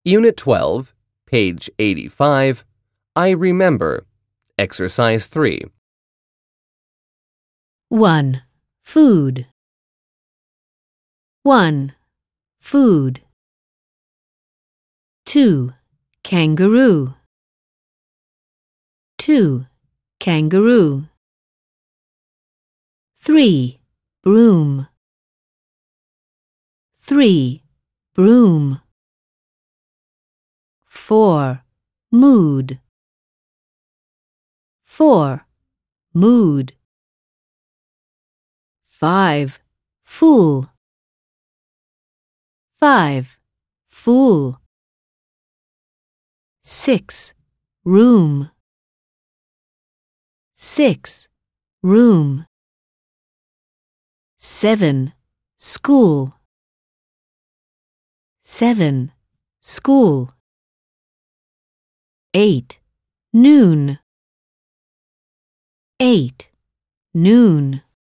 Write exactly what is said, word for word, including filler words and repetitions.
Unit twelve, page eighty-five, I remember. Exercise three. one. Food. one. Food. two. Kangaroo. two. Kangaroo. three. Broom. three. Broom. four. Mood. four. Mood. five. Fool. five. Fool. six. Room. six. Room. seven. School. seven. School. eight. Noon. eight. Noon.